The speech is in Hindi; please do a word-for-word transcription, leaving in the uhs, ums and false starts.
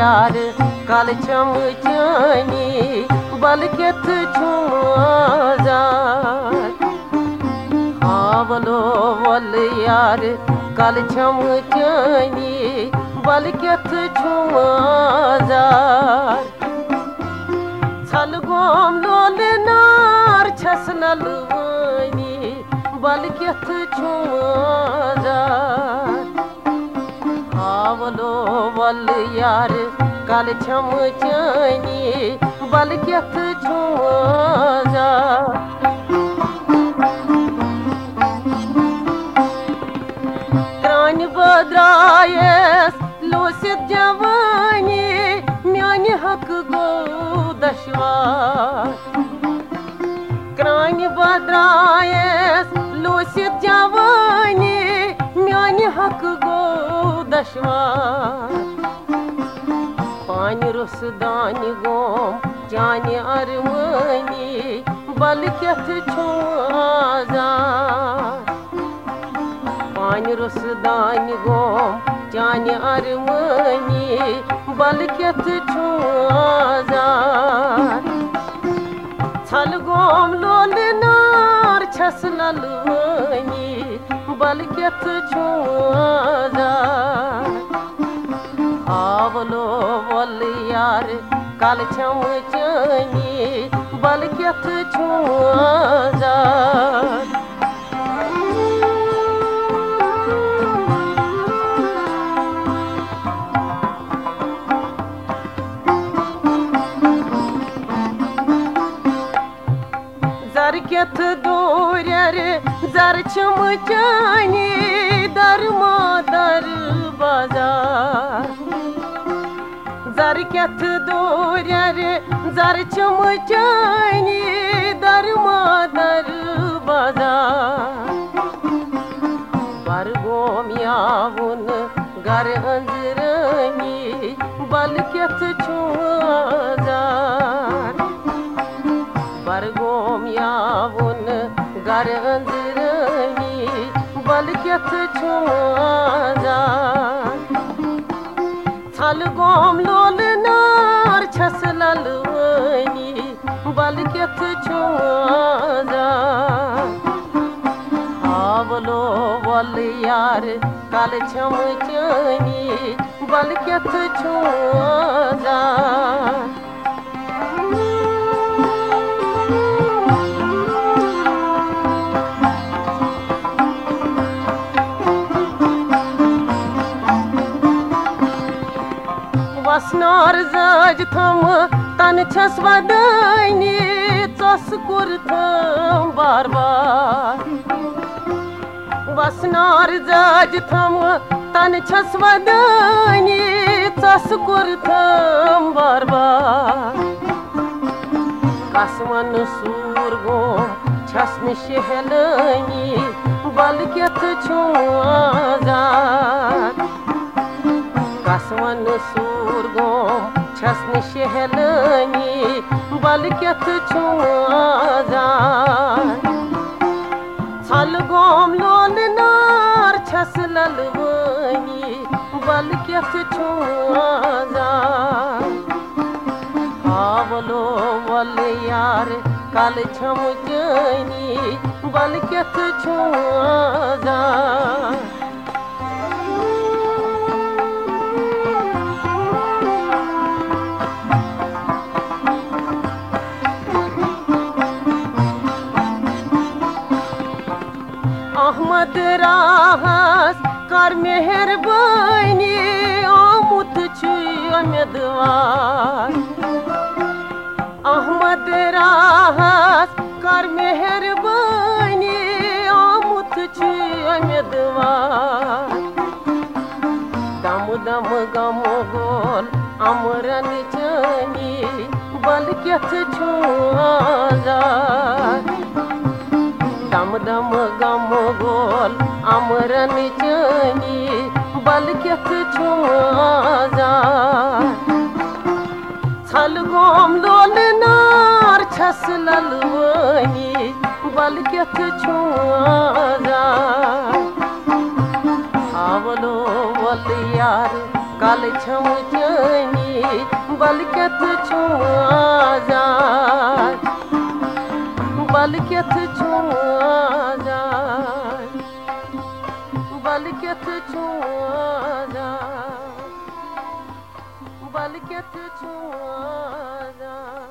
यार कल छम चानी बलकेथ छुमाजार हाँ बोलो वल यार कल छम चानी बलकेथ छुमाजार छल गोम लोल नार छस ललवानी बलकेथ छुमाजार हाँ बोलो वल यार कल छम चानी बलकेथ छुमाजार त्रान बद्रायस लोसित जवानी म्यानि हक गो दशवार त्रान बद्रायस लोसित जवानी म्यानि हक गो दशवार पानी रुसदानी गोम जानी अरमानी बलकेथ छुमाजार पानी रुसदानी गोम जानी अरमानी बलकेथ छुमाजार छल गोम लोल नार छस ललवानी बलकेथ छुमाजार आवलो वल यार कल छम चानी बलकेथ छुमाजार जरकेथ दूर जर छम चानी दरमा दर बाजार जरकेथ दूर जर छम चानी दरमा दर बाजार बरगोम यावुन गर अंजरानी बलकेथ छुमाजार बरगोम यावुन गर अंजरानी बलकेथ छुमाजार छल गोम लोल नार छस ललवानी बलकेथ छुमाजार हाँ बोलो वल यार कल छम चानी बलकेथ छुमाजार वसनार जज थम तन छस वदानी चस कुर थम बार बार वसनार जज थम तन छस वदानी चस कुर थम बार बार कसमन सूर गोम छसन शहलानी बलकेथ छुमाजार कसमन सूर गोम छसन शहलानी बलकेथ छुमाजार छल गोम लोल नार छस ललवानी बलकेथ छुमाजार हाँ बोलो वल यार कल छम चानी बलकेथ छुमाजार अहमद राहस कर मेहरबानी आमुत छु उम्मीदवार अहमद राहस कर मेहरबानी आमुत छु उम्मीदवार दम दम गम गोल अमरन चानी बलकेथ छुमाजार दम दम गम गोल अमरन चानी बलकेथ छुमाजार छल गोम लोल नार छस ललवानी बलकेथ छुमाजार आवलो वल यार काल छम चनी बलकत छुम आजाद बलकत छुम आजाद बलकत छुम आजाद बलकत छुम आजाद